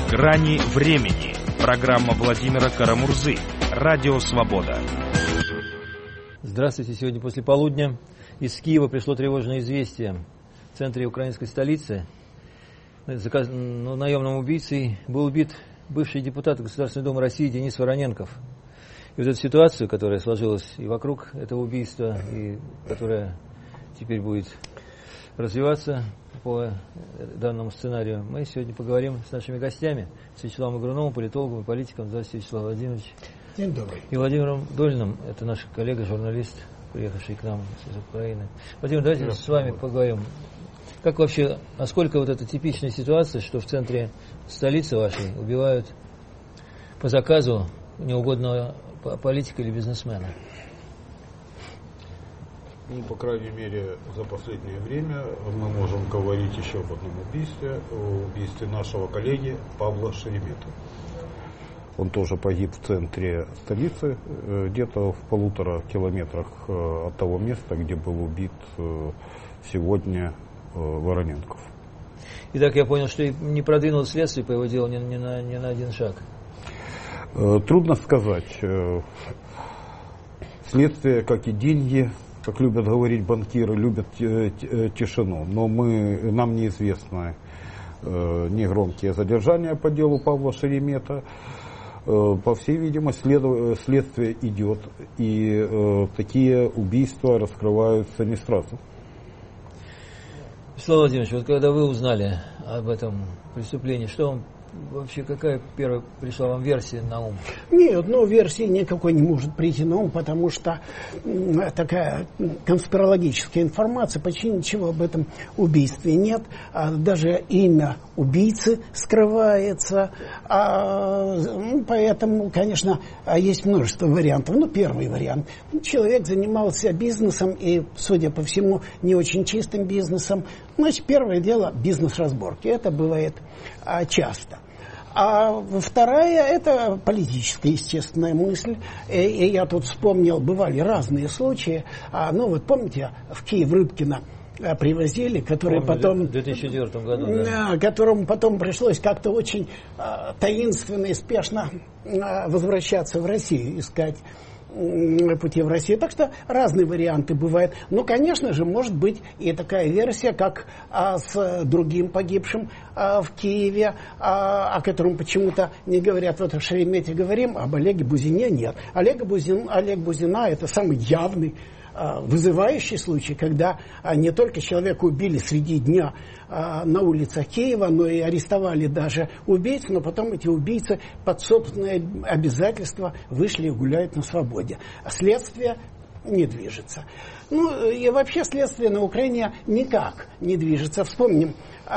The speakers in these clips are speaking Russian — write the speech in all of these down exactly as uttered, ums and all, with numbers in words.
Грани времени. Программа Владимира Карамурзы. Радио «Свобода». Здравствуйте. Сегодня после полудня из Киева пришло тревожное известие. В центре украинской столицы заказ... ну, наемным убийцей был убит бывший депутат Государственной Думы России Денис Вороненков. И вот эту ситуацию, которая сложилась и вокруг этого убийства, и которая теперь будет развиваться по данному сценарию, мы сегодня поговорим с нашими гостями, с Вячеславом Игруновым, политологом и политиком. Здравствуйте, Вячеслав Владимирович. День добрый. И Владимиром Дольным, это наш коллега, журналист, приехавший к нам из Украины. Владимир, давайте с вами поговорим. Как вообще, насколько вот эта типичная ситуация, что в центре столицы вашей убивают по заказу неугодного политика или бизнесмена? Ну, по крайней мере, за последнее время мы можем говорить еще об одном убийстве, о убийстве нашего коллеги Павла Шереметы. Он тоже погиб в центре столицы, где-то в полутора километрах от того места, где был убит сегодня Вороненков. Итак, я понял, что не продвинулось следствие по его делу ни, ни, на, ни на один шаг. Трудно сказать. Следствие, как и деньги, как любят говорить банкиры, любят тишину. Но мы, нам неизвестны ни громкие задержания по делу Павла Шеремета. По всей видимости, след, следствие идет, и э, такие убийства раскрываются не сразу. Вячеслав Владимирович, вот когда вы узнали об этом преступлении, что вам вообще, какая первая пришла вам версия на ум? Нет, ну версии никакой не может прийти на ум, потому что такая конспирологическая информация, почти ничего об этом убийстве нет, а даже имя убийцы скрывается, а, ну, поэтому, конечно, есть множество вариантов. Ну, первый вариант. Человек занимался бизнесом и, судя по всему, не очень чистым бизнесом. Значит, первое дело – бизнес-разборки. Это бывает а, часто. А вторая – это политическая, естественная мысль. И, и я тут вспомнил, бывали разные случаи. А, ну, вот помните, в Киев Рыбкина привозили, который Помню, потом, в две тысячи четвёртом году, да. которому потом пришлось как-то очень а, таинственно и спешно а, возвращаться в Россию, искать а, пути в Россию. Так что разные варианты бывают. Но, конечно же, может быть и такая версия, как а, с другим погибшим а, в Киеве, а, о котором почему-то не говорят. Вот о Шеремете говорим, об Олеге Бузине нет. Олег Бузин, Олег Бузина – это самый явный, вызывающий случай, когда не только человека убили среди дня на улицах Киева, но и арестовали даже убийц, но потом эти убийцы под собственные обязательства вышли и гуляют на свободе. Следствие не движется. Ну и вообще следствие на Украине никак не движется. Вспомним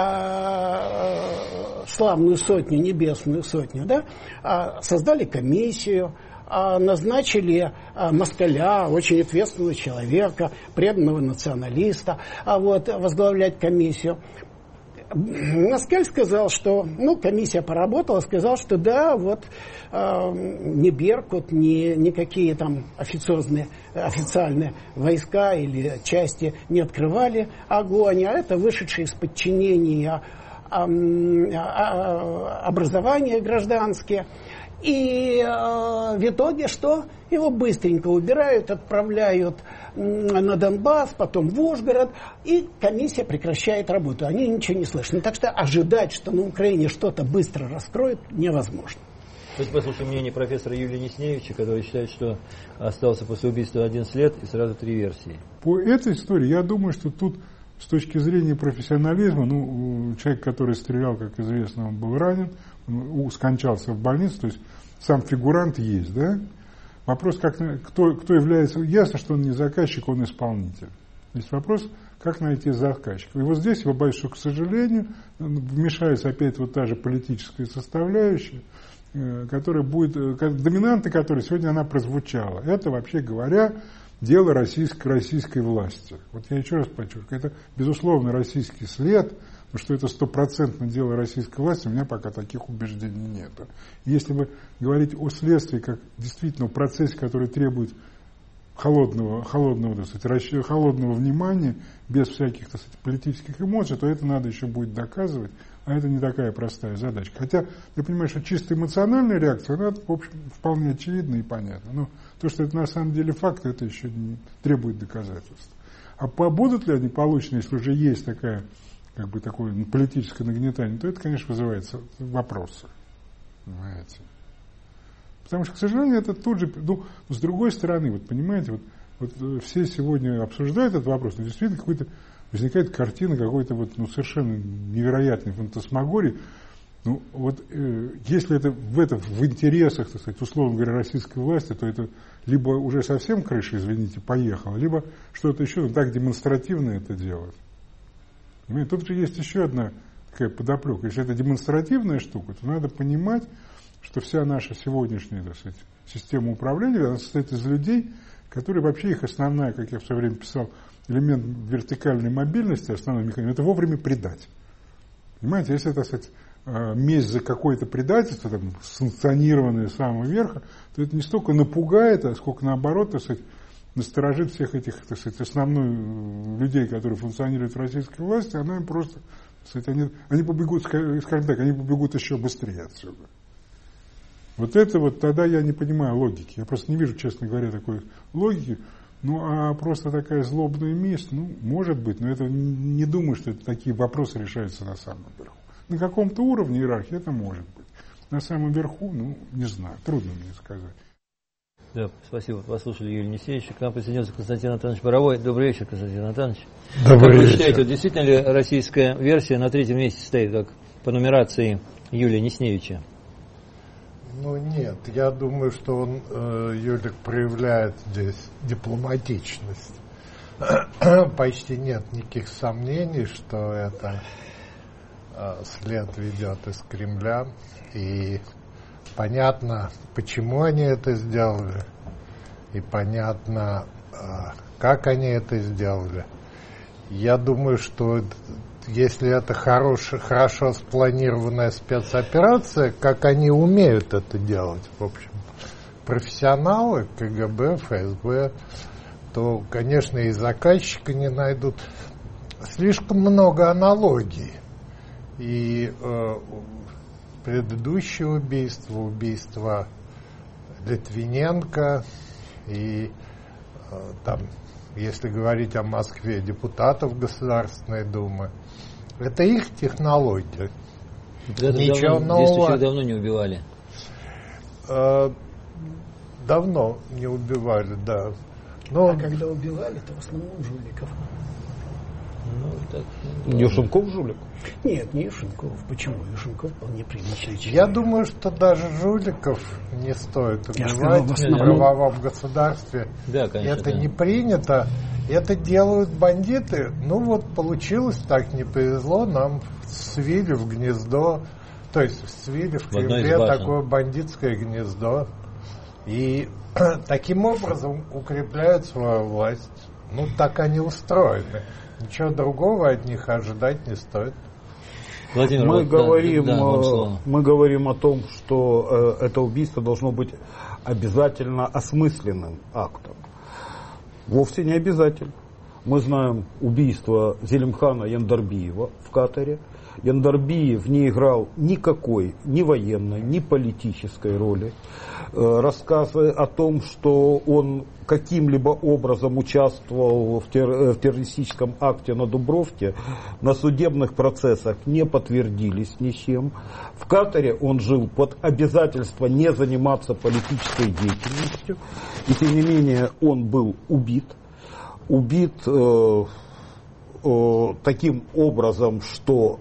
а, славную сотню, небесную сотню, да? А, создали комиссию, назначили москаля, очень ответственного человека, преданного националиста, а вот возглавлять комиссию. Москаль сказал, что, ну, комиссия поработала, сказал, что да, вот э, ни Беркут, ни никакие там официозные, официальные войска или части не открывали огонь, а это вышедшие из подчинения э, э, образования гражданские. И э, в итоге что? Его быстренько убирают, отправляют на Донбасс, потом в Ужгород, и комиссия прекращает работу. Они ничего не слышат. Так что ожидать, что на Украине что-то быстро раскроют, невозможно. Давайте послушаем мнение профессора Юлия Несневича, который считает, что остался после убийства одиннадцать лет и сразу три версии. По этой истории, я думаю, что тут с точки зрения профессионализма, ну, человек, который стрелял, как известно, он был ранен, он скончался в больнице, то есть сам фигурант есть, да? Вопрос, как, кто, кто является... Ясно, что он не заказчик, он исполнитель. Есть вопрос, как найти заказчика. И вот здесь, его боюсь, что, к сожалению, вмешается опять вот та же политическая составляющая, которая будет... Доминанта которой сегодня она прозвучала. Это, вообще говоря, дело российской, российской власти. Вот я еще раз подчеркиваю, это, безусловно, российский след, но что это стопроцентно дело российской власти, у меня пока таких убеждений нет. Если бы говорить о следствии, как действительно о процессе, который требует холодного, холодного, так сказать, расчета, холодного внимания, без всяких, так сказать, политических эмоций, то это надо еще будет доказывать, а это не такая простая задачка. Хотя, я понимаю, что чисто эмоциональная реакция, она, в общем, вполне очевидна и понятна. Но то, что это на самом деле факт, это еще не требует доказательств. А будут ли они получены, если уже есть такая, как бы такое политическое нагнетание, то это, конечно, вызывает вопросы. Понимаете? Потому что, к сожалению, это тут же, ну, с другой стороны, вот понимаете, вот, вот все сегодня обсуждают этот вопрос, но действительно какой-то возникает картина какой-то вот, ну, совершенно невероятной фантасмагории. Ну, вот э, если это в, это в интересах, так сказать, условно говоря, российской власти, то это либо уже совсем крыша, извините, поехала, либо что-то еще, ну, так демонстративно это делать. Понимаете? Тут же есть еще одна такая подоплека. Если это демонстративная штука, то надо понимать, что вся наша сегодняшняя, так сказать, система управления, она состоит из людей, которые вообще их основная, как я в свое время писал, элемент вертикальной мобильности, основной механизм, это вовремя предать. Понимаете, если, так сказать, месть за какое-то предательство, там, санкционированное с самого верха, то это не столько напугает, а сколько наоборот, так сказать, насторожит всех этих, так сказать, основных людей, которые функционируют в российской власти, она им просто, так сказать, они, они побегут, скажем так, они побегут еще быстрее отсюда. Вот это вот, тогда я не понимаю логики. Я просто не вижу, честно говоря, такой логики. Ну, а просто такая злобная месть, ну, может быть, но это не думаю, что это такие вопросы решаются на самом верху. На каком-то уровне иерархии это может быть. На самом верху, ну, не знаю, трудно мне сказать. Да, спасибо. Послушали Юрия Несевича. К нам присоединился Константин Анатольевич Боровой. Добрый вечер, Константин Анатольевич. Добрый как вечер. Вы считаете, вот действительно ли российская версия на третьем месте стоит, как по нумерации Юлия Несневича? Ну нет, я думаю, что он, э, Юлик, проявляет здесь дипломатичность. Почти нет никаких сомнений, что это э, след ведет из Кремля. И понятно, почему они это сделали. И понятно, э, как они это сделали. Я думаю, что если это хорош, хорошо спланированная спецоперация, как они умеют это делать, в общем, профессионалы, КГБ, ФСБ, то, конечно, и заказчика не найдут. Слишком много аналогий. И э, предыдущее убийство, убийство Литвиненко и э, там, если говорить о Москве, депутатов Государственной Думы, это их технология. Ничего давно, нового. Здесь давно не убивали. Э, давно не убивали, да. Но... А когда убивали, то в основном жуликов. Ну, так, ну, Юшенков жулик? Нет, не Юшенков. Почему? Юшенков вполне приличный человек. Я думаю, что даже жуликов не стоит убивать в правовом государстве. Да, конечно, это да. не принято. Это делают бандиты. Ну вот получилось так, не повезло. Нам свили в гнездо. То есть свили в Кремле такое бандитское гнездо. И таким образом укрепляют свою власть. Ну так они устроены. Ничего другого от них ожидать не стоит. Владимир, мы, вот, говорим, да, да, мы говорим о том, что э, это убийство должно быть обязательно осмысленным актом. Вовсе не обязательно. Мы знаем убийство Зелимхана Яндарбиева в Катаре. Яндарбиев не играл никакой ни военной, ни политической роли. Рассказы о том, что он каким-либо образом участвовал в, терр- в террористическом акте на Дубровке, на судебных процессах не подтвердились ничем. В Катаре он жил под обязательство не заниматься политической деятельностью. И тем не менее он был убит. Убит э, э, таким образом, что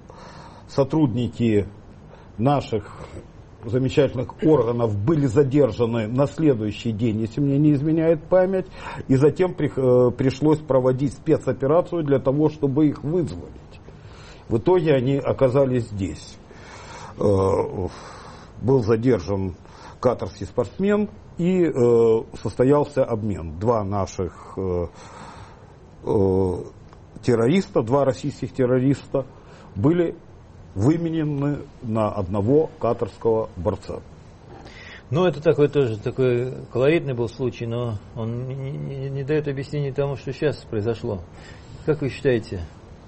сотрудники наших замечательных органов были задержаны на следующий день, если мне не изменяет память, и затем при, э, пришлось проводить спецоперацию для того, чтобы их вызволить. В итоге они оказались здесь. Э, был задержан катарский спортсмен, и э, состоялся обмен. Два наших э, э, террориста, два российских террориста были выменены на одного катарского борца. Ну, это такой тоже такой колоритный был случай, но он не, не, не дает объяснений тому, что сейчас произошло. Как вы считаете,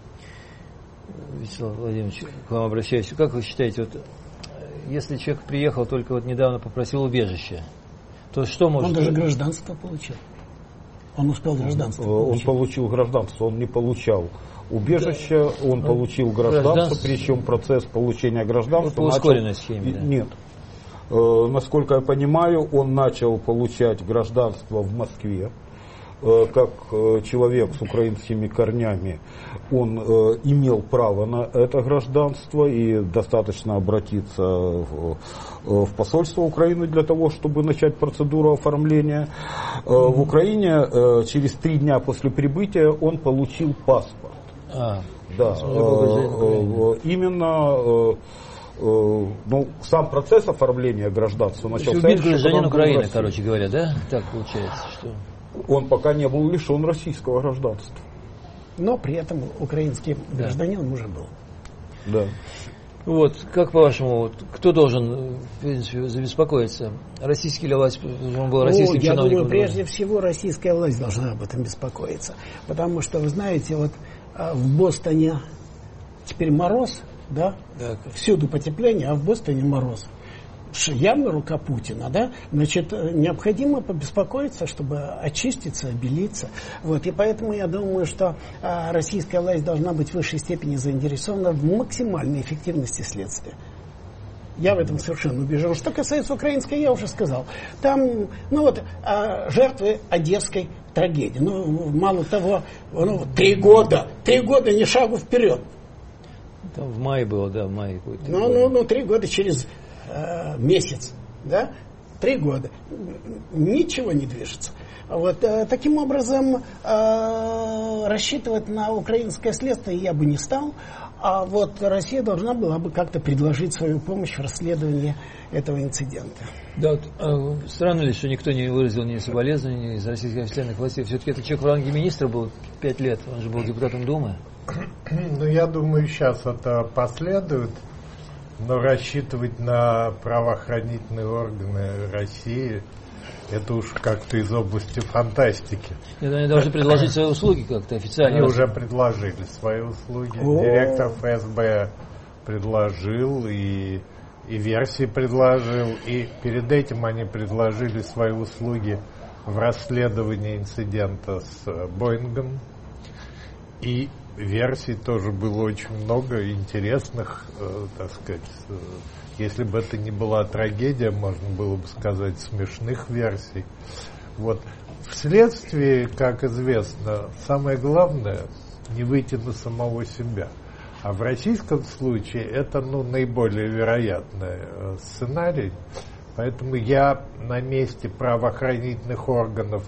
Вячеслав Владимирович, к вам обращаюсь, как вы считаете, вот, если человек приехал, только вот недавно попросил убежище, то что может... Он даже гражданство получил. Он успел гражданство он, получить. Он получил гражданство, он не получал убежище, да. он ну, получил гражданство, гражданство, причем процесс получения гражданства... По ускоренной схеме, да? Нет. Э, насколько я понимаю, он начал получать гражданство в Москве. Э, как э, человек с украинскими корнями, он э, имел право на это гражданство, и достаточно обратиться в, в посольство Украины для того, чтобы начать процедуру оформления. Э, в Украине э, через три дня после прибытия он получил паспорт. А, да, э, э, именно... Ну, сам процесс оформления гражданства начался. Убит гражданин Украины, короче говоря, да? Так получается, что... Он пока не был лишен российского гражданства. Но при этом украинский да. гражданин уже был. Да. Вот, как по-вашему, вот, кто должен, в принципе, забеспокоиться? Российский ли власть, он был российским О, я чиновником? думаю, прежде всего российская власть должна об этом беспокоиться. Потому что, вы знаете, вот в Бостоне теперь мороз, да? Так. Всюду потепление, а в Бостоне мороз. Явно рука Путина, да? Значит, необходимо побеспокоиться, чтобы очиститься, обелиться. Вот. И поэтому я думаю, что а, российская власть должна быть в высшей степени заинтересована в максимальной эффективности следствия. Я в этом совершенно убежден. Что касается украинской, я уже сказал. Там, ну вот, а, жертвы Одесской трагедии. Ну, мало того, ну, три года, три года ни шагу вперед. Там в мае было, да, в мае. Ну, ну, ну, три года через э, месяц, да, три года. Ничего не движется. Вот, э, таким образом, э, рассчитывать на украинское следствие я бы не стал, а вот Россия должна была бы как-то предложить свою помощь в расследовании этого инцидента. Да, вот, э, странно ли, что никто не выразил ни соболезнования из российских официальных властей? Все-таки этот человек в ранге министра был пять лет, он же был депутатом Думы. Ну, я думаю, сейчас это последует, но рассчитывать на правоохранительные органы России, это уж как-то из области фантастики. Нет, они должны предложить свои услуги как-то официально. Они уже предложили свои услуги. Директор эф эс бэ предложил, и, и версии предложил, и перед этим они предложили свои услуги в расследовании инцидента с Боингом. И версий тоже было очень много интересных, э, так сказать, э, если бы это не была трагедия, можно было бы сказать, смешных версий. Вот. Вследствие, как известно, самое главное не выйти на самого себя. А в российском случае это, ну, наиболее вероятный э, сценарий. Поэтому я на месте правоохранительных органов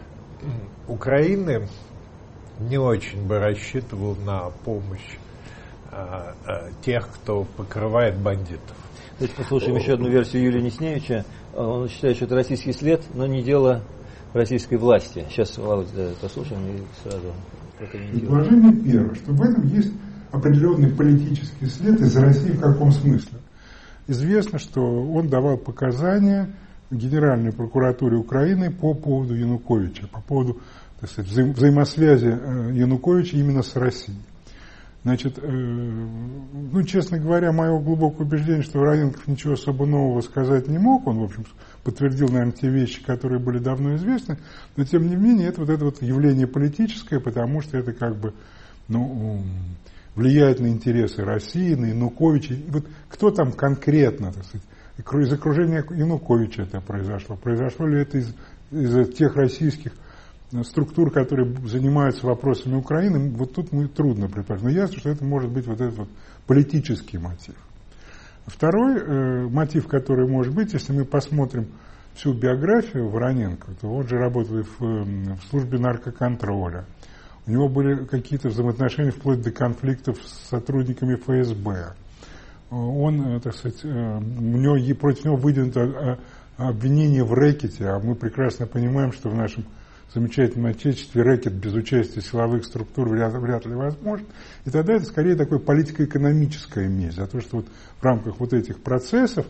Украины не очень бы рассчитывал на помощь а, а, тех, кто покрывает бандитов. Давайте послушаем еще одну версию Юлия Несневича. Он считает, что это российский след, но не дело российской власти. Сейчас, Володя, да, послушаем и сразу прокомментируем. Предложение первое, что в этом есть определенный политический след из России в каком смысле. Известно, что он давал показания Генеральной прокуратуре Украины по поводу Януковича, по поводу, так сказать, взаим- взаимосвязи Януковича именно с Россией. Значит, э, ну, честно говоря, мое глубокое убеждение, что Вороненков ничего особо нового сказать не мог. Он, в общем, подтвердил, наверное, те вещи, которые были давно известны. Но, тем не менее, это вот это вот явление политическое, потому что это как бы, ну, влияет на интересы России, на Януковича. И вот кто там конкретно, так сказать, из окружения Януковича это произошло? Произошло ли это из, из тех российских структур, которые занимаются вопросами Украины? Вот тут мы трудно предположить. Но ясно, что это может быть вот этот вот политический мотив. Второй э, мотив, который может быть, если мы посмотрим всю биографию Вороненко, то он же работал в, в службе наркоконтроля. У него были какие-то взаимоотношения вплоть до конфликтов с сотрудниками эф эс бэ. Он, так сказать, у него, против него выдвинуто обвинение в рэкете, а мы прекрасно понимаем, что в нашем замечательном отечестве рэкет без участия силовых структур вряд, вряд ли возможен. И тогда это скорее такое политико-экономическое месть. За то, что вот в рамках вот этих процессов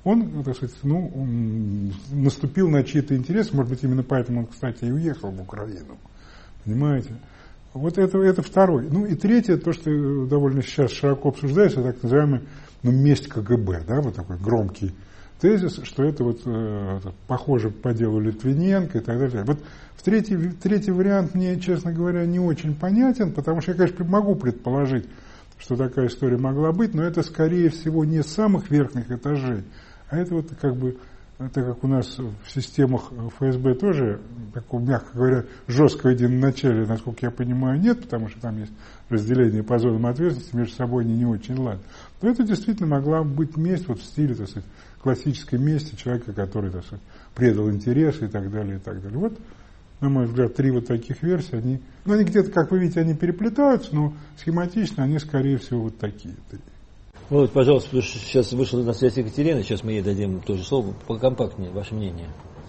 он, так сказать, ну, наступил на чьи-то интересы, может быть, именно поэтому он, кстати, и уехал в Украину. Понимаете? Вот это, это второй. Ну и третье, то, что довольно сейчас широко обсуждается, так называемый, ну, месть КГБ, да, вот такой громкий тезис, что это вот э, похоже по делу Литвиненко и так далее. Вот в третий, третий вариант мне, честно говоря, не очень понятен, потому что я, конечно, могу предположить, что такая история могла быть, но это, скорее всего, не с самых верхних этажей, а это вот как бы, так как у нас в системах ФСБ тоже, такого, мягко говоря, жесткого единоначалия, насколько я понимаю, нет, потому что там есть разделение по зонам ответственности, между собой они не очень ладят, то это действительно могла быть месть вот в стиле, так сказать, классической мести человека, который, так сказать, предал интересы и так далее, и так далее. Вот, на мой взгляд, три вот таких версии, они, ну, они где-то, как вы видите, они переплетаются, но схематично они, скорее всего, вот такие три. Вот, пожалуйста, потому что сейчас вышла на связь Екатерина, сейчас мы ей дадим тоже слово, покомпактнее, ваше мнение.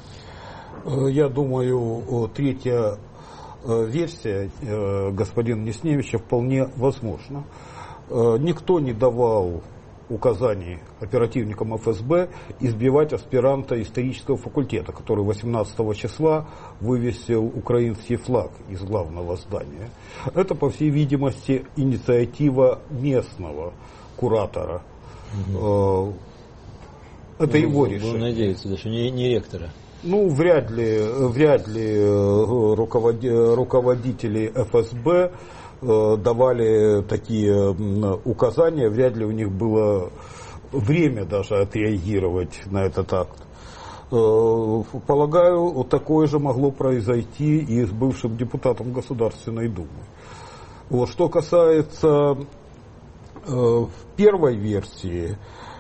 Я думаю, третья версия господина Несневича вполне возможна. Никто не давал указаний оперативникам эф эс бэ избивать аспиранта исторического факультета, который восемнадцатого числа вывесил украинский флаг из главного здания. Это, по всей видимости, инициатива местного куратора. Угу. Это ну, его решение. Будем надеяться, даже не, не ректора. Ну, вряд ли, вряд ли руководи, руководители эф эс бэ давали такие указания, вряд ли у них было время даже отреагировать на этот акт. Полагаю, такое же могло произойти и с бывшим депутатом Государственной Думы. Вот, что касается первой версии,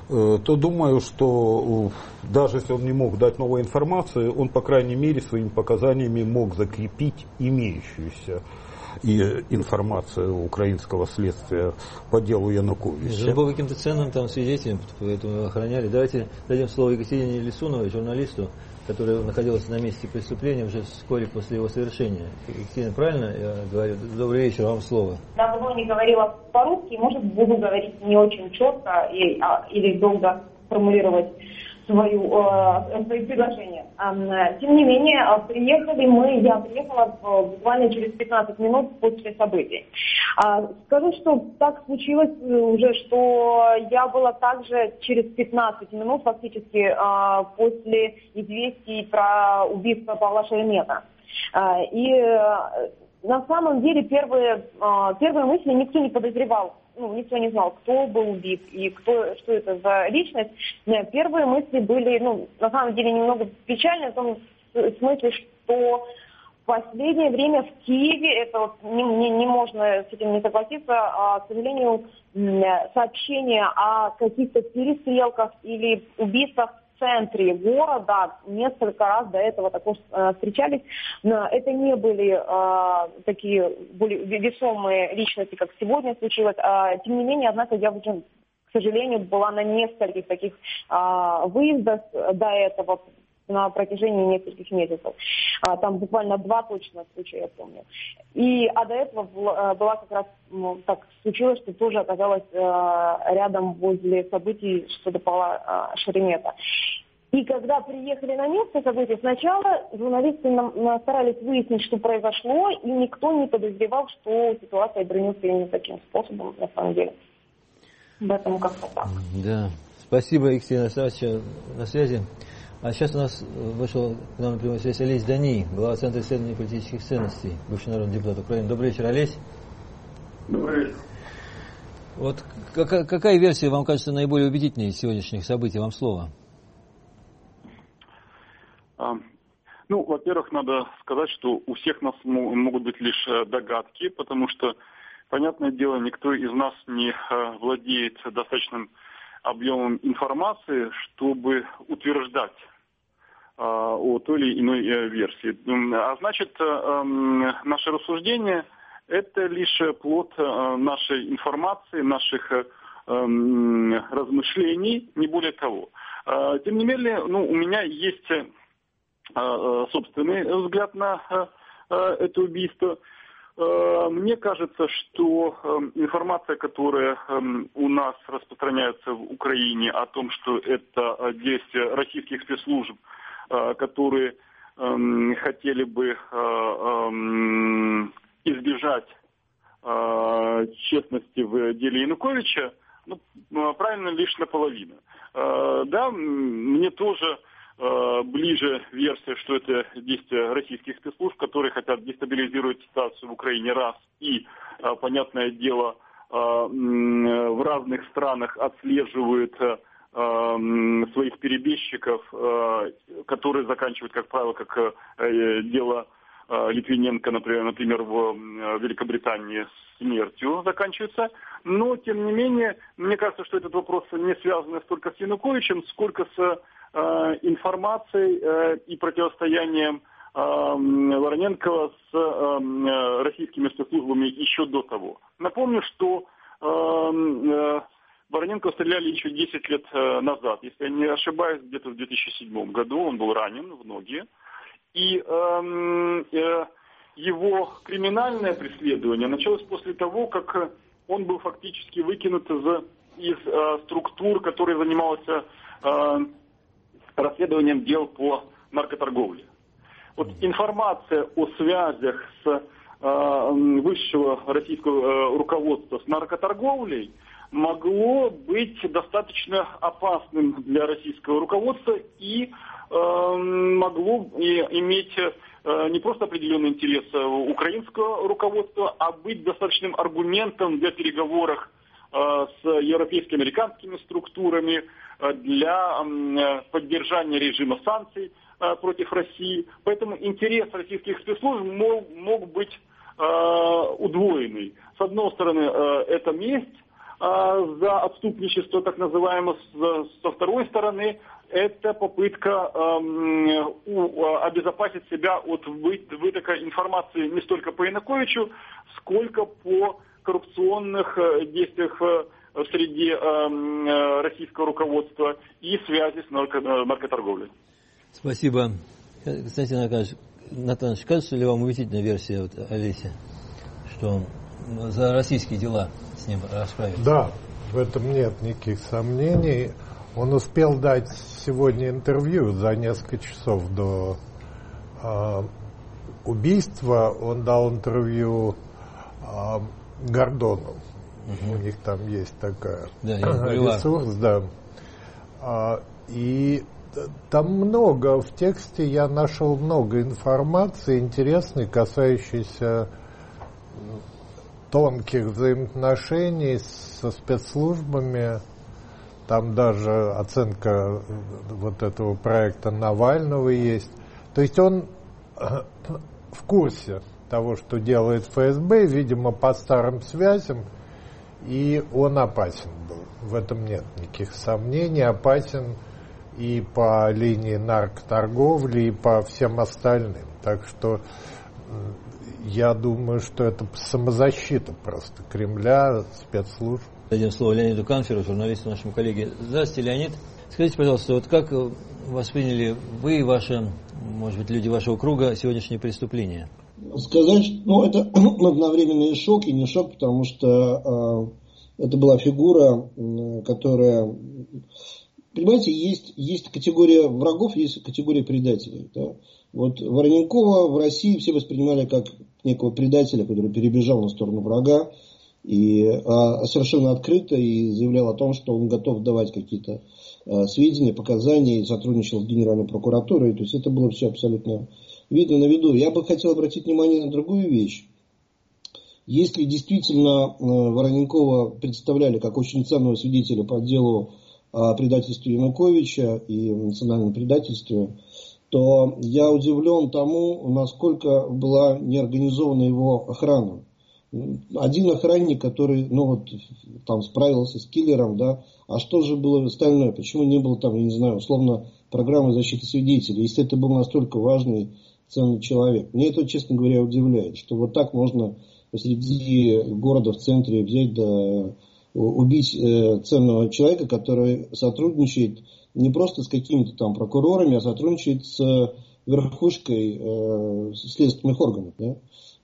то думаю, что даже если он не мог дать новой информации, он, по крайней мере, своими показаниями мог закрепить имеющуюся и информацию украинского следствия по делу Януковича. Он был каким-то ценным там свидетелем, поэтому охраняли. Давайте дадим слово Екатерине Лисуновой, журналисту, которая находилась на месте преступления уже вскоре после его совершения. Екатерина, правильно я говорю? Добрый вечер, вам слово. Давно не говорила по-русски, может, буду говорить не очень четко и, а, или долго формулировать свою, э, свои предложения. Э, тем не менее, приехали мы, я приехала в, буквально через пятнадцать минут после событий. Э, скажу, что так случилось уже, что я была также через пятнадцать минут фактически э, после известий про убийство Павла Шеремета. Э, и э, на самом деле первые, э, первые мысли никто не подозревал. Ну, никто не знал, кто был убит и кто, что это за личность. Первые мысли были, ну, на самом деле, немного печальные в том смысле, что в последнее время в Киеве, это вот не, не, не можно с этим не согласиться, а, к сожалению, сообщения о каких-то перестрелках или убийствах в центре города несколько раз до этого також э, встречались. Но это не были э, такие более весомые личности, как сегодня случилось. Э, тем не менее, однако, я уже, к сожалению, была на нескольких таких э, выездах до этого на протяжении нескольких месяцев. А, там буквально два точно случая, я помню. И, а до этого была, была как раз, ну, так случилось, что тоже оказалась э, рядом возле событий, что допала э, Шеремета. И когда приехали на место событий, сначала журналисты нам, нам старались выяснить, что произошло, и никто не подозревал, что ситуация обернется именно таким способом, на самом деле. Поэтому как-то так. Да. Спасибо, Екатерина Александровича, на связи. А сейчас у нас вышел к нам на прямую связь Олесь Дани, глава Центра исследований политических ценностей, бывший народный депутат Украины. Добрый вечер, Олесь. Добрый вечер. Вот какая, какая версия вам кажется наиболее убедительной из сегодняшних событий? Вам слово. А, ну, во-первых, надо сказать, что у всех нас могут быть лишь догадки, потому что, понятное дело, никто из нас не владеет достаточным объемом информации, чтобы утверждать э, о той или иной э, версии. А значит, э, наше рассуждение – это лишь плод э, нашей информации, наших э, э, размышлений, не более того. Э, тем не менее, ну, у меня есть э, собственный взгляд на э, это убийство. Мне кажется, что информация, которая у нас распространяется в Украине о том, что это действия российских спецслужб, которые хотели бы избежать честности в деле Януковича, ну, правильно лишь наполовину. Да, мне тоже ближе версия, что это действия российских спецслужб, которые хотят дестабилизировать ситуацию в Украине, раз, и, понятное дело, в разных странах отслеживают своих перебежчиков, которые заканчивают, как правило, как дело Литвиненко, например, например, в Великобритании смертью заканчивается. Но, тем не менее, мне кажется, что этот вопрос не связан столько с Януковичем, сколько с э, информацией э, и противостоянием э, Вороненкова с э, российскими спецслужбами еще до того. Напомню, что э, э, Вороненкова стреляли еще десять лет э, назад. Если я не ошибаюсь, где-то в две тысячи седьмом году он был ранен в ноги. И э, э, его криминальное преследование началось после того, как он был фактически выкинут из, из э, структур, которые занимались э, расследованием дел по наркоторговле. Вот информация о связях с э, высшего российского э, руководства с наркоторговлей могло быть достаточно опасным для российского руководства и э, могло и, иметь э, не просто определенный интерес украинского руководства, а быть достаточным аргументом для переговоров э, с европейскими, американскими структурами э, для э, поддержания режима санкций э, против России. Поэтому интерес российских спецслужб мог, мог быть э, удвоенный. С одной стороны, э, это месть за отступничество, так называемое, со второй стороны, это попытка э, обезопасить себя от вытока информации не столько по Януковичу, сколько по коррупционных действиях в среде э, российского руководства и связи с нарко- наркоторговлей. Спасибо. Константин Натанович, кажется ли вам убедительная версия вот, Олеся, что за российские дела с ним расправиться? Да, в этом нет никаких сомнений. Он успел дать сегодня интервью за несколько часов до э, убийства. Он дал интервью э, Гордону. Угу. У них там есть такая да, ресурс, да. А, и там много, в тексте я нашел много информации интересной, касающейся тонких взаимоотношений со спецслужбами. Там даже оценка вот этого проекта Навального есть. То есть он в курсе того, что делает ФСБ, видимо, по старым связям, и он опасен был. В этом нет никаких сомнений. Опасен и по линии наркоторговли, и по всем остальным. Так что я думаю, что это самозащита просто Кремля, спецслужб. Дадим слово Леониду Канферу, журналисту, нашему коллеге. Здравствуйте, Леонид. Скажите, пожалуйста, вот как восприняли вы и ваши, может быть, люди вашего круга сегодняшние преступления? Сказать, ну, это одновременно и шок, и не шок, потому что э, это была фигура, э, которая... Понимаете, есть, есть категория врагов, есть категория предателей. Да? Вот Вороненкова в России все воспринимали как некого предателя, который перебежал на сторону врага, и а, совершенно открыто и заявлял о том, что он готов давать какие-то а, сведения, показания, и сотрудничал с Генеральной прокуратурой. То есть это было все абсолютно видно на виду. Я бы хотел обратить внимание на другую вещь. Если действительно а, Вороненкова представляли как очень ценного свидетеля по делу о предательстве Януковича и национальном предательстве, то я удивлен тому, насколько была неорганизована его охрана. Один охранник, который, ну вот, там справился с киллером, да, а что же было остальное? Почему не было там, я не знаю, условно, программы защиты свидетелей, если это был настолько важный, ценный человек? Мне это, честно говоря, удивляет, что вот так можно посреди города в центре взять да убить э, ценного человека, который сотрудничает не просто с какими-то там прокурорами, а сотрудничает с верхушкой э, следственных органов. Да?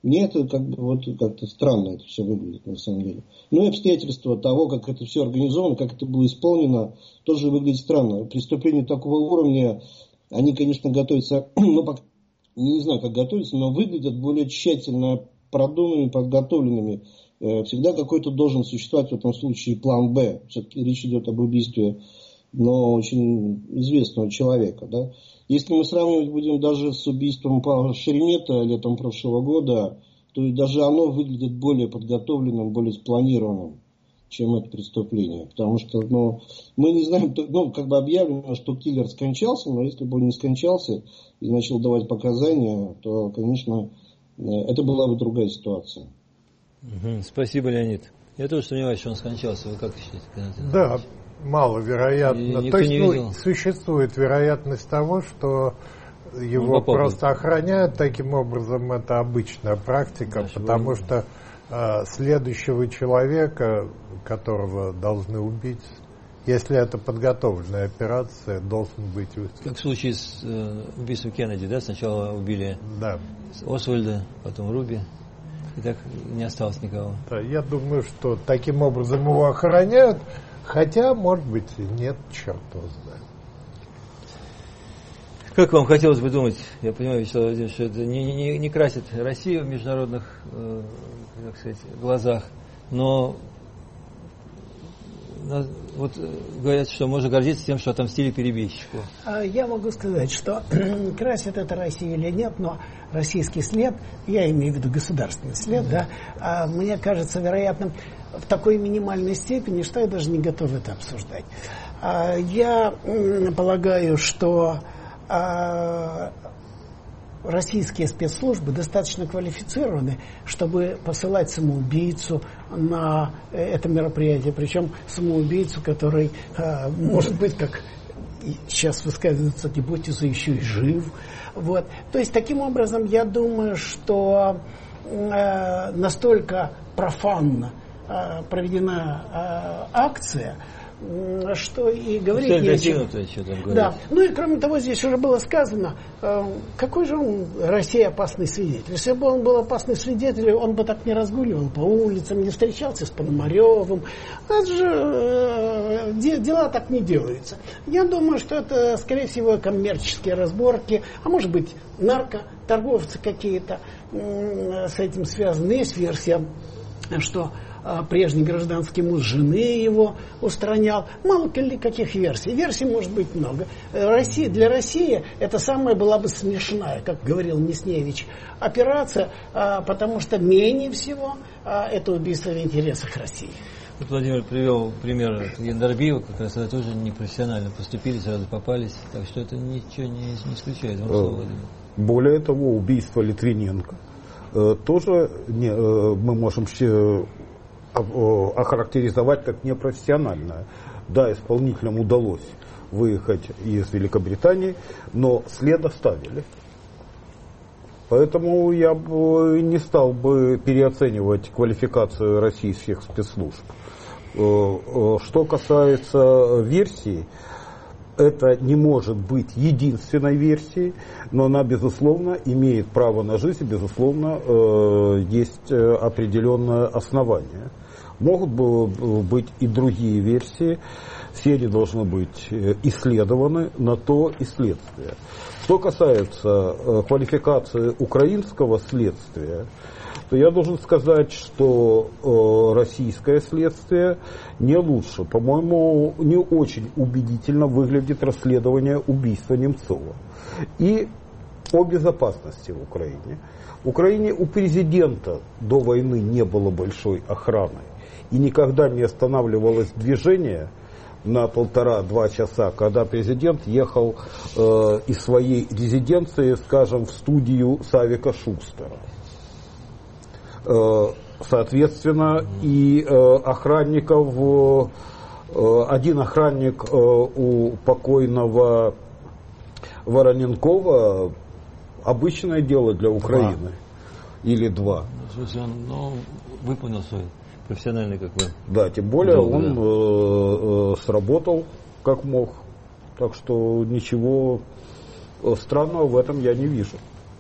Мне это как бы вот как-то странно это все выглядит на самом деле. Ну и обстоятельства того, как это все организовано, как это было исполнено, тоже выглядит странно. Преступления такого уровня, они, конечно, готовятся, ну, не знаю, как готовятся, но выглядят более тщательно продуманными, подготовленными. Всегда какой-то должен существовать в этом случае план Б. Все-таки речь идет об убийстве, но очень известного человека. Да? Если мы сравнивать будем даже с убийством Павла Шеремета летом прошлого года, то и даже оно выглядит более подготовленным, более спланированным, чем это преступление. Потому что ну, мы не знаем, ну, как бы объявлено, что киллер скончался, но если бы он не скончался и начал давать показания, то, конечно, это была бы другая ситуация. Угу. Спасибо, Леонид. Я тоже сомневаюсь, что он скончался. Вы как считаете? Да, маловероятно. То есть ну, существует вероятность того, что его ну, просто охраняют. Таким образом, это обычная практика, да, потому что э, следующего человека, которого должны убить, если это подготовленная операция, должен быть... Как в случае с э, убийством Кеннеди, да? Сначала убили да. Освальда, потом Руби. И так не осталось никого. Да, я думаю, что таким образом его охраняют, хотя, может быть, и нет, черт его знает. Как вам хотелось бы думать, я понимаю, что, что это не, не, не красит Россию в международных э, как сказать, глазах, но вот говорят, что можно гордиться тем, что отомстили перебежчику. Я могу сказать, что красит это Россию или нет, но российский след, я имею в виду государственный след, mm-hmm. да, мне кажется вероятным в такой минимальной степени, что я даже не готов это обсуждать. Я полагаю, что российские спецслужбы достаточно квалифицированы, чтобы посылать самоубийцу на это мероприятие. Причем самоубийцу, который, может быть, как сейчас высказывается гипотеза, еще и жив. Вот. То есть, таким образом, я думаю, что настолько профанно проведена акция, что и говорить нечего. Да. Ну и кроме того, здесь уже было сказано, э, какой же он России опасный свидетель. Если бы он был опасный свидетель, он бы так не разгуливал по улицам, не встречался с Пономаревым. Это же э, де, дела так не делаются. Я думаю, что это, скорее всего, коммерческие разборки, а может быть, наркоторговцы какие-то э, с этим связаны. Есть версия, что прежний гражданский муж жены его устранял. Мало ли каких версий. Версий может быть много. Россия, для России это самая была бы смешная, как говорил Мясневич, операция, потому что менее всего это убийство в интересах России. Вот Владимир привел пример Яндарбиева, как раз это тоже непрофессионально поступили, сразу попались. Так что это ничего не, не исключает. Вам слово, Владимир. Более того, убийство Литвиненко тоже не, мы можем охарактеризовать как непрофессиональное. Да, исполнителям удалось выехать из Великобритании, но след оставили. Поэтому я бы не стал бы переоценивать квалификацию российских спецслужб. Что касается версии, это не может быть единственной версией, но она, безусловно, имеет право на жизнь, безусловно, есть определенное основание. Могут быть и другие версии, все они должны быть исследованы, на то и следствие. Что касается квалификации украинского следствия, то я должен сказать, что российское следствие не лучше, по-моему, не очень убедительно выглядит расследование убийства Немцова. И о безопасности в Украине. В Украине у президента до войны не было большой охраны. И никогда не останавливалось движение на полтора-два часа, когда президент ехал э, из своей резиденции, скажем, в студию Савика Шустера. Э, соответственно, и э, охранников, э, один охранник э, у покойного Вороненкова обычное дело для Украины. Два. Или два. Он ну, выполнил свой профессиональный как бы. Да, тем более долго, он да. э, э, сработал как мог. Так что ничего странного в этом я не вижу.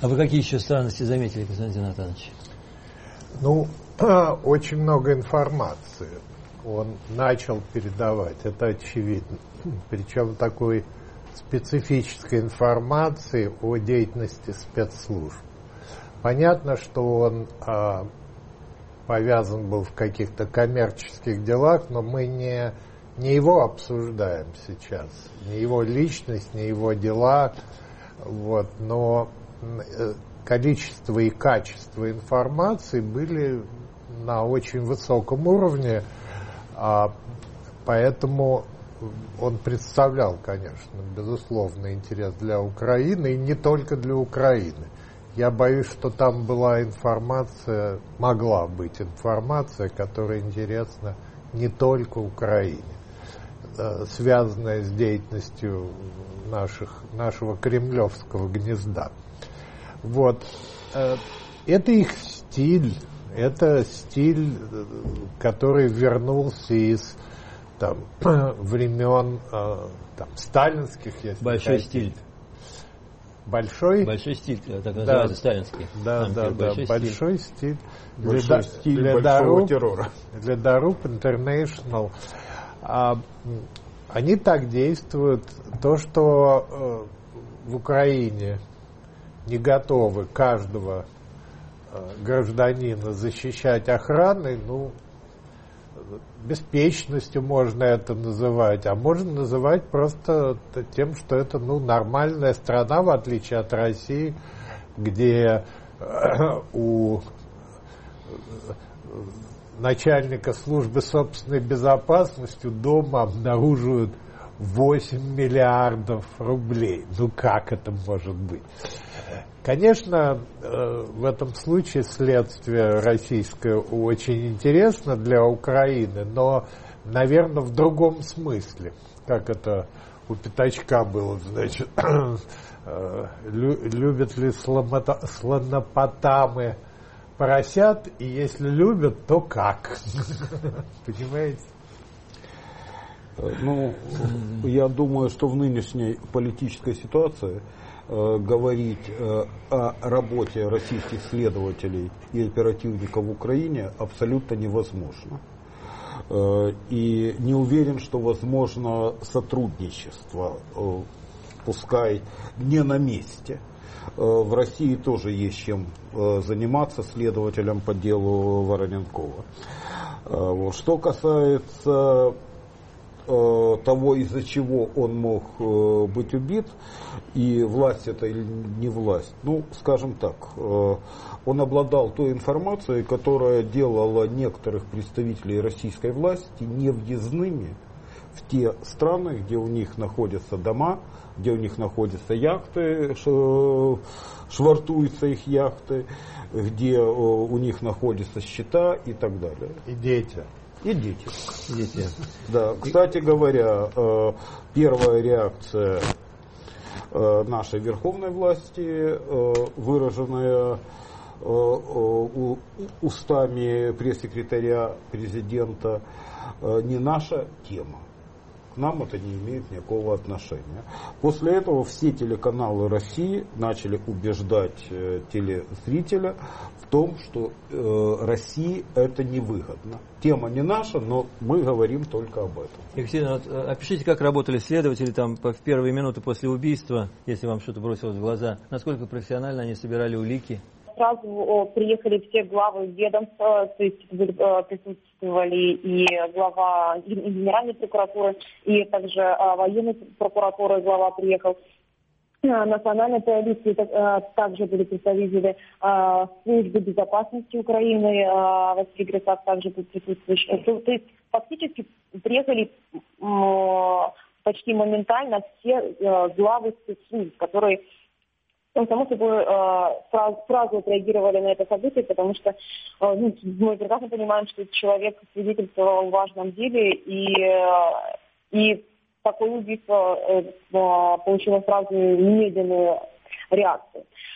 А вы какие еще странности заметили, Константин Натанович? Ну, очень много информации он начал передавать, это очевидно. Причем такой специфической информации о деятельности спецслужб. Понятно, что он а, повязан был в каких-то коммерческих делах, но мы не, не его обсуждаем сейчас, не его личность, не его дела, вот, но количество и качество информации были на очень высоком уровне, а, поэтому он представлял, конечно, безусловно, интерес для Украины, и не только для Украины. Я боюсь, что там была информация, могла быть информация, которая интересна не только Украине, связанная с деятельностью наших, нашего кремлевского гнезда. Вот. Это их стиль, это стиль, который вернулся из там, времен там, сталинских, если Большой хотите. стиль. Большой? Большой стиль, так называется, да, сталинский. Да, Там, да, большой да, стиль. большой стиль. Большой для, стиль для большого Darup, террора. Для Darup International. А, они так действуют. То, что э, в Украине не готовы каждого э, гражданина защищать охраной, ну, беспечностью можно это называть, а можно называть просто тем, что это ну, нормальная страна, в отличие от России, где у начальника службы собственной безопасности дома обнаруживают восемь миллиардов рублей. Ну как это может быть? Конечно, в этом случае следствие российское очень интересно для Украины, но, наверное, в другом смысле. Как это у Пятачка было, значит, любят ли слонопотамы поросят, и если любят, то как? Понимаете? Ну, я думаю, что в нынешней политической ситуации э, говорить э, о работе российских следователей и оперативников в Украине абсолютно невозможно. Э, и не уверен, что возможно сотрудничество, э, пускай не на месте. Э, в России тоже есть чем э, заниматься следователям по делу Вороненкова. Э, вот. Что касается того, из-за чего он мог э, быть убит, и власть это или не власть, ну, скажем так, э, он обладал той информацией, которая делала некоторых представителей российской власти невъездными в те страны, где у них находятся дома, где у них находятся яхты, швартуются их яхты, где э, у них находятся счета и так далее. И дети. И дети. Дети. Да. Кстати говоря, первая реакция нашей верховной власти, выраженная устами пресс-секретаря президента, не наша тема. К нам это не имеет никакого отношения. После этого все телеканалы России начали убеждать э, телезрителя в том, что э, России это невыгодно. Тема не наша, но мы говорим только об этом. Екатерина, вот, опишите, как работали следователи там в первые минуты после убийства, если вам что-то бросилось в глаза. Насколько профессионально они собирали улики? Сразу о, приехали все главы ведомства, то есть о, присутствовали и глава и Генеральной прокуратуры, и также о, военной прокуратуры глава приехал. Национальной полиции также были представители а, службы безопасности Украины, а, Василий Грицак также был присутствующий. То есть фактически приехали а, почти моментально все а, главы спецслужб, которые ну, само собой, сразу, сразу отреагировали на это событие, потому что ну, мы прекрасно понимаем, что человек свидетельствовал в важном деле, и, и такое убийство получило сразу немедленную реакцию.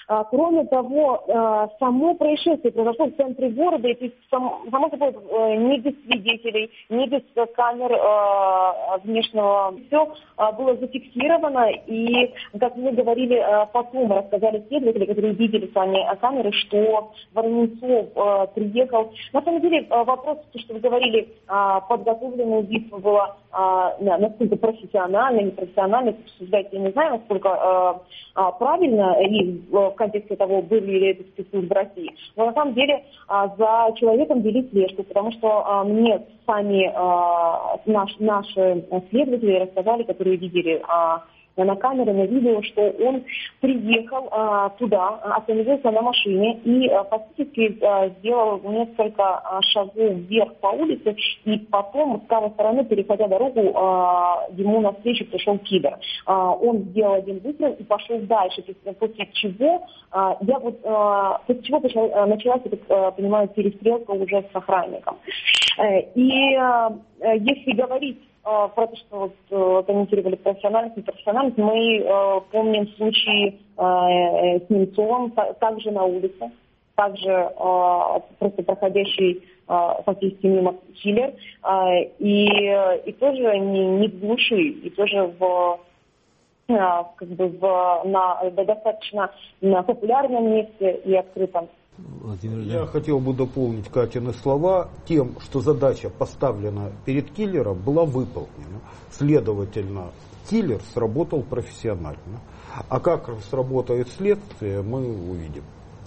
Кроме того, само происшествие произошло в центре города, и то есть, само, само собой, не без свидетелей, не без камер внешнего. Все было зафиксировано, и, как мы говорили потом, рассказали следователи, которые видели сами камеры, что Воронцов приехал. На самом деле, вопрос, что вы говорили, подготовленное убийство было насколько профессионально, непрофессионально, обсуждать я не знаю, насколько правильно и в контексте того, были ли это спецслужбы России. Но на самом деле за человеком вели слежку, потому что мне сами наш, наши следователи рассказали, которые видели на камере, на видео, что он приехал а, туда, остановился на машине и а, фактически а, сделал несколько а, шагов вверх по улице, и потом с правой стороны, переходя дорогу, а, ему навстречу пришел киллер. А, он сделал один выстрел и пошел дальше, после чего а, я вот а, после чего начал, а, началась, я так а, понимаю, перестрелка уже с охранником. И а, если говорить про то, что вот, комментировали профессиональность, непрофессиональность, мы э, помним случаи э, с Немцовым, также на улице, также э, просто проходящий э, фактически мимо киллер, э, и, и тоже не, не в глуши, и тоже в, э, как бы в, на достаточно на популярном месте и открытом. Владимир, я да. хотел бы дополнить Катины слова тем, что задача, поставлена перед киллером, была выполнена. Следовательно, киллер сработал профессионально. А как сработает следствие, мы увидим.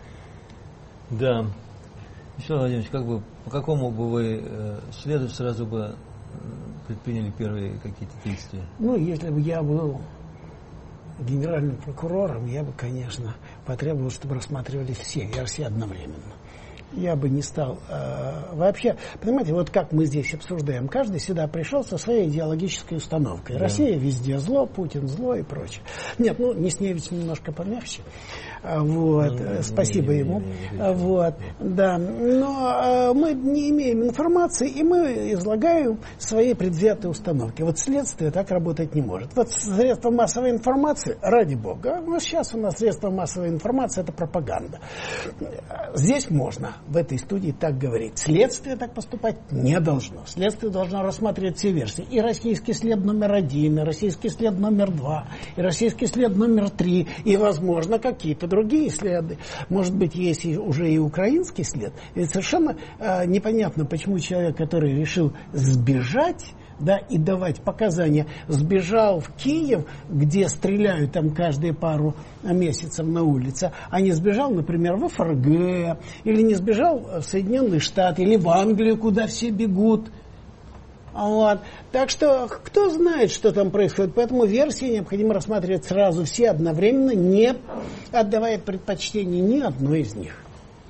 Да. Михаил Владимирович, как бы, по какому бы вы э, следу сразу бы предприняли первые какие-то действия? Ну, если бы я был генеральным прокурором, я бы, конечно, потребовал, чтобы рассматривались все версии одновременно. Я бы не стал... Э, вообще, понимаете, вот как мы здесь обсуждаем, каждый сюда пришел со своей идеологической установкой. Да. Россия везде зло, Путин зло и прочее. Нет, ну, Несневич немножко помягче. Вот, ну, спасибо не, ему. Не, не, не, вот, да. Но э, мы не имеем информации, и мы излагаем свои предвзятые установки. Вот следствие так работать не может. Вот средства массовой информации, ради бога, ну, сейчас у нас средства массовой информации — это пропаганда. Здесь можно в этой студии так говорить. Следствие так поступать не должно. Следствие должно рассматривать все версии. И российский след номер один, и российский след номер два, и российский след номер три, и, возможно, какие-то другие следы. Может быть, есть и уже и украинский след. Ведь совершенно э, непонятно, почему человек, который решил сбежать, да, и давать показания, сбежал в Киев, где стреляют там каждые пару месяцев на улице, а не сбежал, например, в эф эр гэ, или не сбежал в Соединенные Штаты, или в Англию, куда все бегут. Вот. Так что кто знает, что там происходит. Поэтому версии необходимо рассматривать сразу все одновременно, не отдавая предпочтение ни одной из них.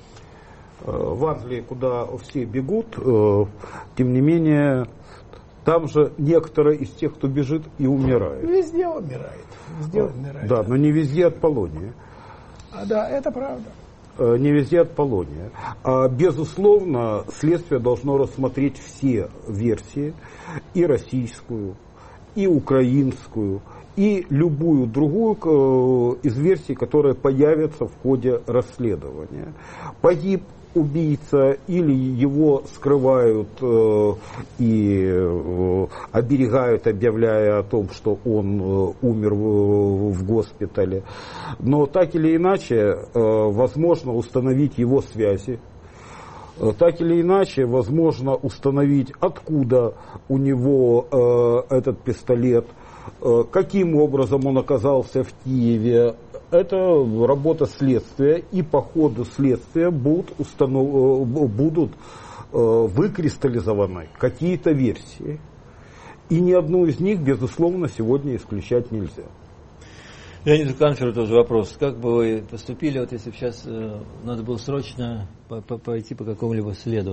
В Англии, куда все бегут, тем не менее, там же некоторые из тех, кто бежит, и умирают. Везде умирает. Везде умирает. Да, но не везде от полония. А, да, это правда. Не везде от полония. А, безусловно, следствие должно рассмотреть все версии, и российскую, и украинскую, и любую другую из версий, которые появятся в ходе расследования. Погиб убийца или его скрывают э, и э, оберегают, объявляя о том, что он э, умер в, в госпитале. Но так или иначе, э, возможно установить его связи. Э, так или иначе, возможно установить, откуда у него э, этот пистолет, э, каким образом он оказался в Киеве. Это работа следствия, и по ходу следствия будут, установ... будут э, выкристаллизованы какие-то версии. И ни одну из них, безусловно, сегодня исключать нельзя. Леониду Канферу тоже вопрос. Как бы вы поступили, вот если бы сейчас э, надо было срочно по -по пойти по какому-либо следу?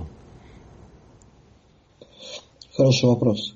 Хороший вопрос.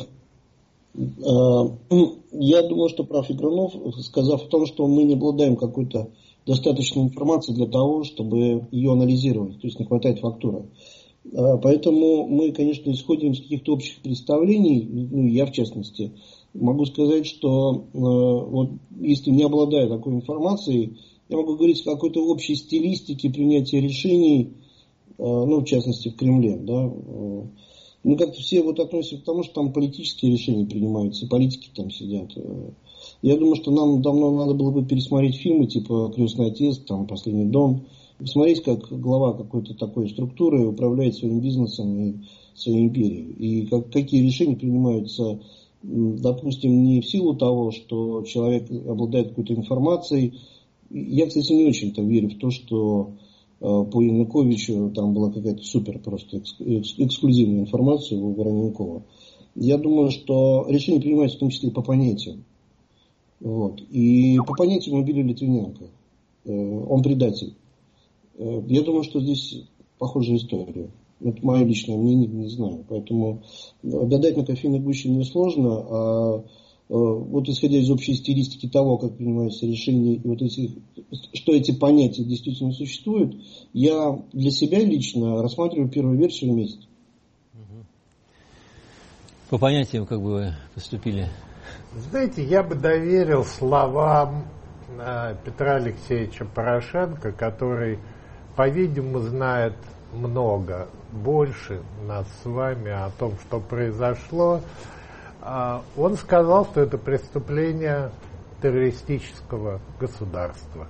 Я думаю, что прав Игрунов, сказав о том, что мы не обладаем какой-то достаточной информацией для того, чтобы ее анализировать, то есть не хватает фактуры. Поэтому мы, конечно, исходим из каких-то общих представлений, ну, я в частности, могу сказать, что вот, если не обладая такой информацией, Я могу говорить о какой-то общей стилистике принятия решений, ну, в частности, в Кремле, да. Мы как-то все вот относимся к тому, что там политические решения принимаются, и политики там сидят. Я думаю, что нам давно надо было бы пересмотреть фильмы типа «Крестный отец», там «Последний дом», посмотреть, как глава какой-то такой структуры управляет своим бизнесом и своей империей. И как, какие решения принимаются, допустим, не в силу того, что человек обладает какой-то информацией. Я, кстати, не очень-то верю в то, что по Януковичу там была какая-то супер просто эксклюзивная информация у Вороненкова. Я думаю, что решения принимаются в том числе и по понятиям. Вот. И по понятиям убили Литвиненко. Он предатель. Я думаю, что здесь похожая история. Это мое личное мнение, не знаю. Поэтому гадать на кофейной гуще несложно. А вот исходя из общей стилистики того, как принимаются решения, и вот эти, что эти понятия действительно существуют, я для себя лично рассматриваю первую версию вместе. По понятиям, как бы вы поступили? Знаете, я бы доверил словам Петра Алексеевича Порошенко, который, по-видимому, знает много, больше нас с вами о том, что произошло. Он сказал, что это преступление террористического государства.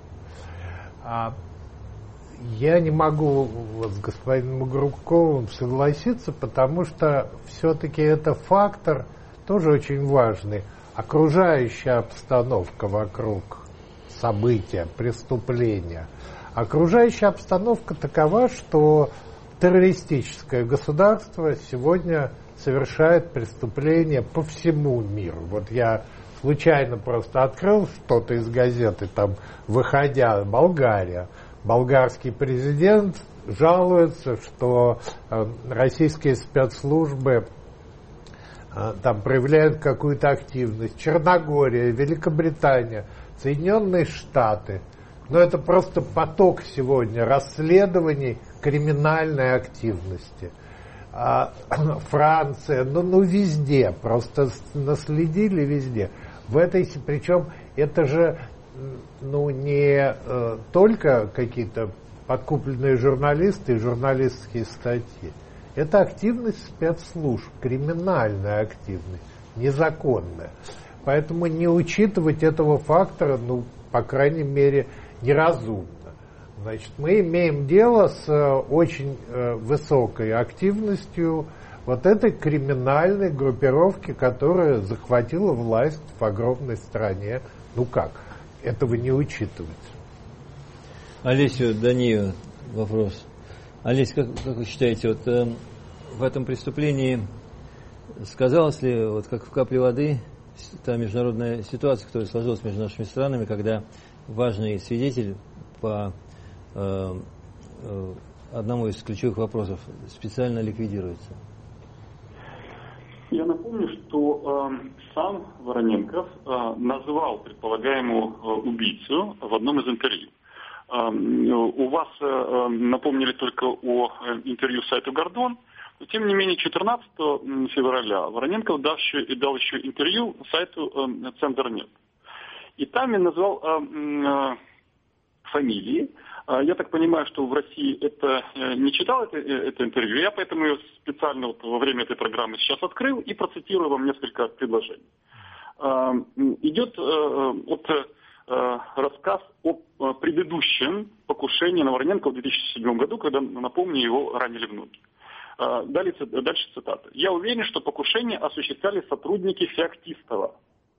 Я не могу вот с господином Грубковым согласиться, потому что все-таки это фактор тоже очень важный. Окружающая обстановка вокруг события, преступления. Окружающая обстановка такова, что террористическое государство сегодня совершает преступления по всему миру. Вот я случайно просто открыл что-то из газеты, там, выходя, Болгария. Болгарский президент жалуется, что э, российские спецслужбы э, там проявляют какую-то активность. Черногория, Великобритания, Соединенные Штаты. Но это просто поток сегодня расследований криминальной активности. Франция, ну, ну везде, просто наследили везде. В этой, причем это же ну, не э, только какие-то подкупленные журналисты и журналистские статьи. Это активность спецслужб, криминальная активность, незаконная. Поэтому не учитывать этого фактора, ну, по крайней мере, неразумно. Значит, мы имеем дело с очень э, высокой активностью вот этой криминальной группировки, которая захватила власть в огромной стране. Ну как? Этого не учитывать. Олесю Данию вопрос. Олесь, как, как вы считаете, вот э, в этом преступлении сказалось ли, вот как в капле воды, та международная ситуация, которая сложилась между нашими странами, когда важный свидетель по э, э, одному из ключевых вопросов специально ликвидируется? Я напомню, что э, сам Вороненков э, назвал предполагаемую э, убийцу в одном из интервью. Э, у вас э, напомнили только о э, интервью сайту «Гордон», но тем не менее четырнадцатого февраля Вороненков дал еще, дал еще интервью сайту э, «Центр.нет». И там я назвал э, э, фамилии. Я так понимаю, что в России это не читал это, это интервью, я поэтому ее специально вот во время этой программы сейчас открыл и процитирую вам несколько предложений. Идет вот рассказ о предыдущем покушении на Вороненкова в две тысячи седьмом году, когда, напомню, его ранили в ноги. Дальше, дальше цитата. «Я уверен, что покушение осуществляли сотрудники Феоктистова».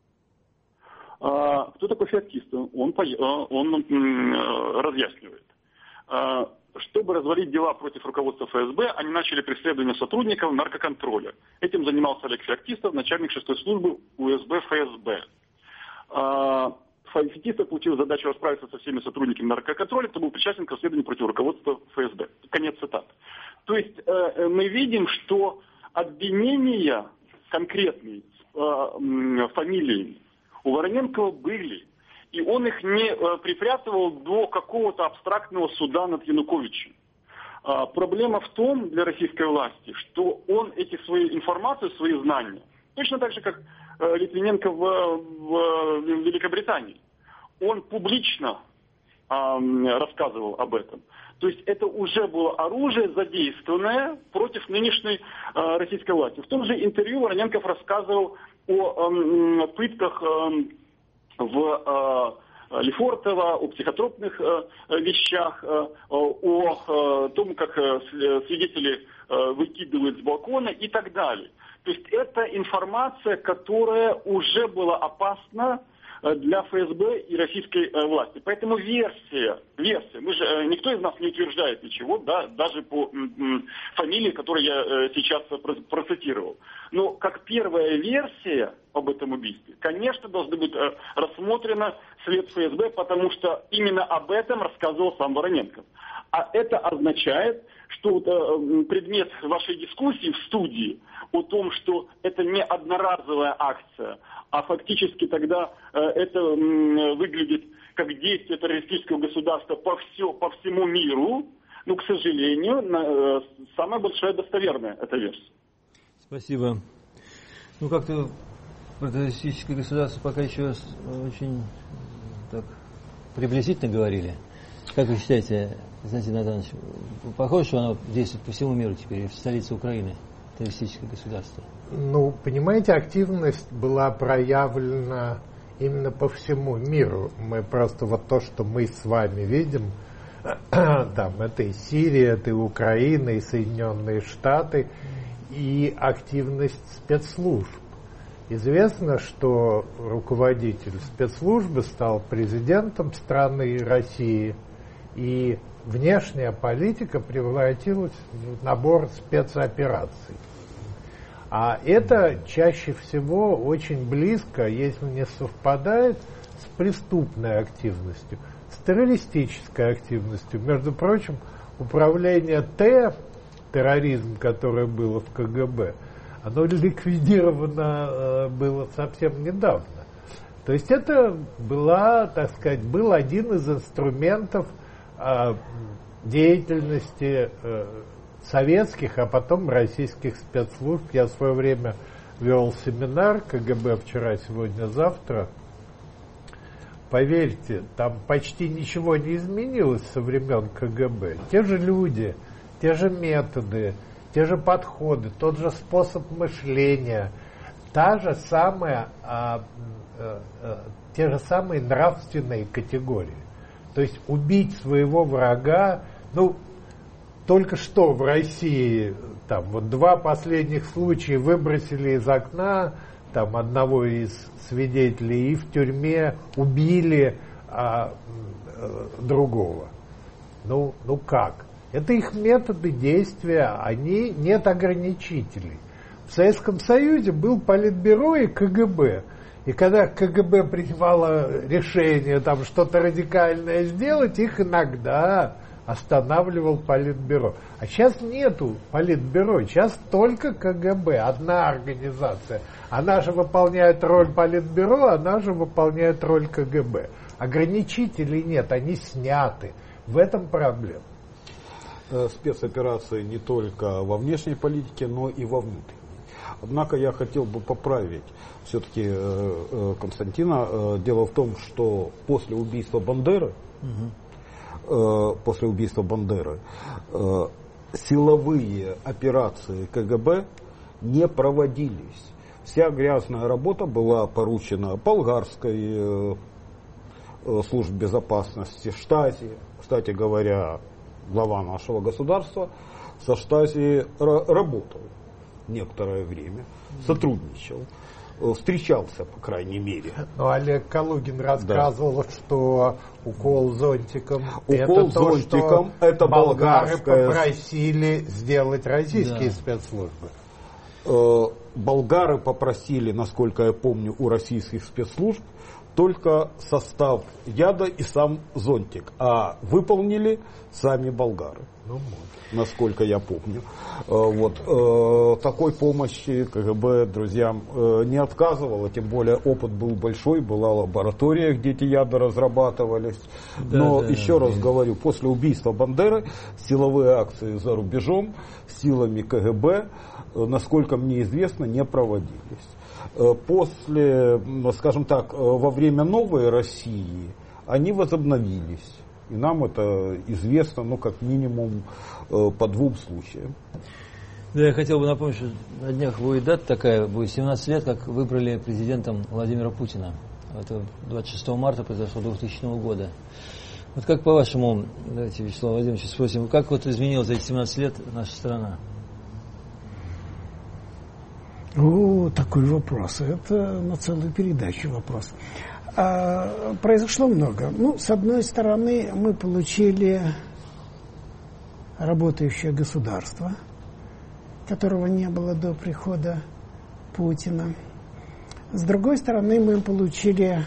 А, кто такой Феоктистов? Он, он м, разъяснивает. А, чтобы развалить дела против руководства эф эс бэ, они начали преследование сотрудников наркоконтроля. Этим занимался Олег Феоктистов, начальник шестой службы у эс бэ эф эс бэ. А, Феоктистов получил задачу расправиться со всеми сотрудниками наркоконтроля, кто был причастен к расследованию против руководства эф эс бэ. Конец цитаты. То есть э, мы видим, что обвинения конкретные э, фамилиями у Вороненкова были, и он их не э, припрятывал до какого-то абстрактного суда над Януковичем. А, проблема в том для российской власти, что он эти свои информацию, свои знания, точно так же, как э, Литвиненко в, в, в Великобритании, он публично рассказывал об этом. То есть это уже было оружие, задействованное против нынешней российской власти. В том же интервью Вороненков рассказывал о пытках в Лефортово, о психотропных вещах, о том, как свидетели выкидывают с балкона и так далее. То есть это информация, которая уже была опасна для ФСБ и российской власти. Поэтому версия, версия, мы же, никто из нас не утверждает ничего, да, даже по м, фамилии, которую я сейчас процитировал. Но как первая версия об этом убийстве, конечно, должна быть рассмотрена след ФСБ, потому что именно об этом рассказывал сам Вороненков. А это означает, что предмет вашей дискуссии в студии о том, что это не одноразовая акция, а фактически тогда э, это э, выглядит как действие террористического государства по, все, по всему миру, но, к сожалению, на, э, самая большая достоверная эта версия. Спасибо. Ну, как-то про террористическое государство пока еще очень так приблизительно говорили. Как вы считаете, Константин Натанович, похоже, что оно действует по всему миру теперь, в столице Украины, террористическое государство? Ну, понимаете, активность была проявлена именно по всему миру. Мы просто вот то, что мы с вами видим, там, это и Сирия, это и Украина, и Соединенные Штаты, и активность спецслужб. Известно, что руководитель спецслужбы стал президентом страны России, и внешняя политика превратилась в набор спецопераций. А это чаще всего очень близко, если не совпадает, с преступной активностью, с террористической активностью. Между прочим, управление Т, терроризм, которое было в КГБ, оно ликвидировано э, было совсем недавно. То есть это была, так сказать, был один из инструментов э, деятельности э, советских, а потом российских спецслужб. Я в свое время вел семинар КГБ «Вчера, сегодня, завтра». Поверьте, там почти ничего не изменилось со времен КГБ. Те же люди, те же методы, те же подходы, тот же способ мышления, та же самая, а, а, а, те же самые нравственные категории. То есть убить своего врага, ну, только что в России там вот два последних случая выбросили из окна там одного из свидетелей и в тюрьме убили а, а, другого. Ну, ну как? Это их методы действия, они нет ограничителей. В Советском Союзе был Политбюро и КГБ. И когда КГБ принимало решение там что-то радикальное сделать, их иногда останавливал Политбюро. А сейчас нету Политбюро, сейчас только КГБ, одна организация. Она же выполняет роль Политбюро, она же выполняет роль КГБ. Ограничителей нет, они сняты. В этом проблема. Спецоперации не только во внешней политике, но и во внутренней. Однако я хотел бы поправить все-таки э, Константина. Э, дело в том, что после убийства Бандеры, угу. э, после убийства Бандеры, э, силовые операции КГБ не проводились. Вся грязная работа была поручена болгарской э, э, службе безопасности, Штази. Кстати говоря, глава нашего государства со Штази работал некоторое время, сотрудничал, встречался, по крайней мере. Но Олег Калугин рассказывал, да. что укол зонтиком, укол это то, зонтиком что это болгары болгарская... попросили сделать российские да. спецслужбы. Болгары попросили, насколько я помню, у российских спецслужб только состав яда и сам зонтик, а выполнили сами болгары, ну, насколько я помню. Вот. Такой помощи КГБ друзьям не отказывало, тем более опыт был большой, была лаборатория, где эти яды разрабатывались. Да, Но да, еще да, раз да. говорю, после убийства Бандеры силовые акции за рубежом силами КГБ, насколько мне известно, не проводились. После, скажем так, во время новой России они возобновились. И нам это известно, ну, как минимум, по двум случаям. Да, я хотел бы напомнить, что на днях будет дата такая, будет семнадцать лет, как выбрали президентом Владимира Путина. Это двадцать шестого марта произошло двухтысячного года. Вот как по-вашему, давайте Вячеслав Владимирович спросим, как вот изменилась за эти семнадцать лет наша страна? О, такой вопрос. Это на целую передачу вопрос. А, произошло много. Ну, с одной стороны, мы получили работающее государство, которого не было до прихода Путина. С другой стороны, мы получили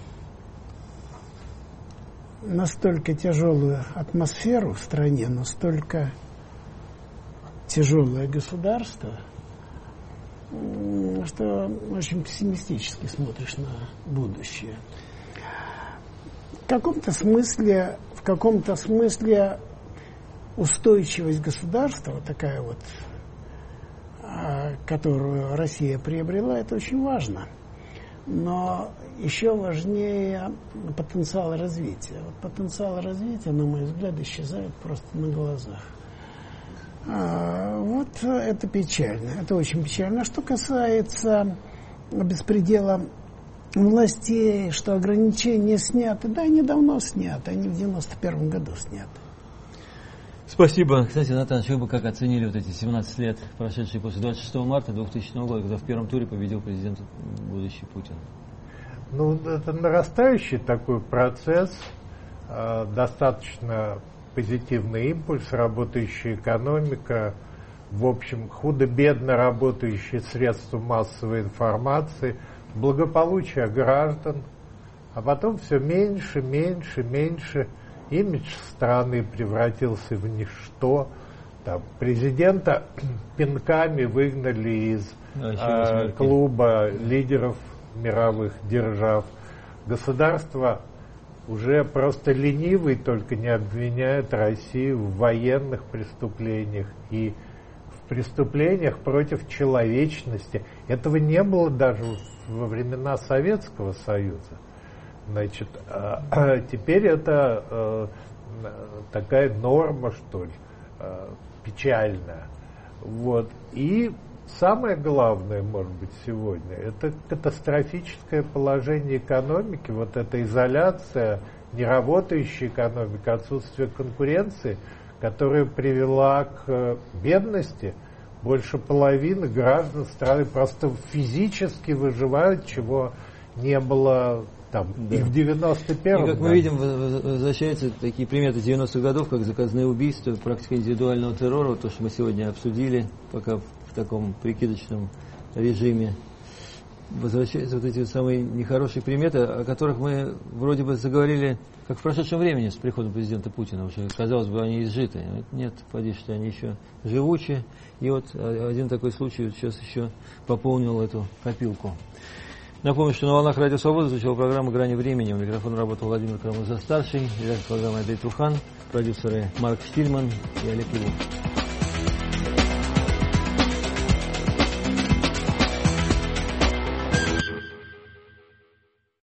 настолько тяжелую атмосферу в стране, настолько тяжелое государство, что очень пессимистически смотришь на будущее. В каком-то смысле, в каком-то смысле устойчивость государства, такая вот, которую Россия приобрела, это очень важно. Но еще важнее потенциал развития. Вот потенциал развития, на мой взгляд, исчезает просто на глазах. А, вот это печально, это очень печально. А что касается беспредела властей, что ограничения сняты, да, они давно сняты, они в девяносто первом году сняты. Спасибо. Кстати, Натан, вы бы как оценили вот эти семнадцать лет, прошедшие после двадцать шестого марта двухтысячного года, когда в первом туре победил президент будущий Путин? Ну, это нарастающий такой процесс, э, достаточно позитивный импульс, работающая экономика, в общем, худо-бедно работающие средства массовой информации, благополучие граждан, а потом все меньше, меньше, меньше. Имидж страны превратился в ничто. Там, президента пинками выгнали из э, клуба лидеров мировых держав. Государство уже просто ленивый только не обвиняет Россию в военных преступлениях и в преступлениях против человечности. Этого не было даже во времена Советского Союза. Значит, а теперь это э, такая норма, что ли, э, печальная. Вот. И самое главное, может быть, сегодня, это катастрофическое положение экономики, вот эта изоляция, неработающая экономика, отсутствие конкуренции, которая привела к бедности. Больше половины граждан страны просто физически выживают, чего не было там, да. И в девяносто первом. И как мы видим, возвращаются такие приметы девяностых годов, как заказные убийства, практика индивидуального террора, то, что мы сегодня обсудили, пока в таком прикидочном режиме. Возвращаются вот эти вот самые нехорошие приметы, о которых мы вроде бы заговорили, как в прошедшем времени с приходом президента Путина. Уже, казалось бы, они изжиты. Нет, поди, что они еще живучи. И вот один такой случай вот сейчас еще пополнил эту копилку. Напомню, что на волнах Радио Свобода звучала программа «Грани времени». У микрофона работал Владимир Карамурза-старший, редактор программы Андрей Трухан, продюсеры Марк Штильман и Олег Львов.